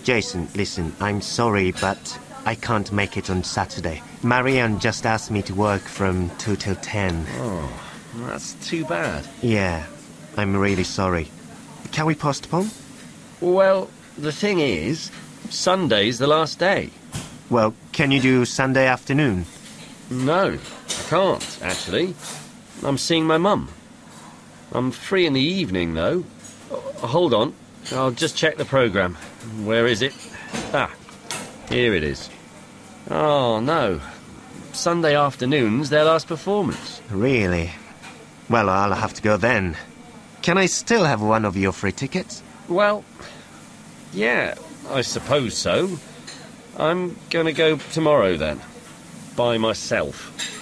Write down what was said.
Jason, listen, I'm sorry, but I can't make it on Saturday. Marianne just asked me to work from 2 till 10. Oh, that's too bad. Yeah, I'm really sorry. Can we postpone? Well, the thing is, Sunday's the last day. Well, can you do Sunday afternoon? No, I can't, actually. I'm seeing my mum. I'm free in the evening, though. Hold on, I'll just check the programme. Where is it? Ah, here it is. Oh, no. Sunday afternoon's their last performance. Really? Well, I'll have to go then. Can I still have one of your free tickets? Well, yeah, I suppose so. I'm going to go tomorrow, then. By myself.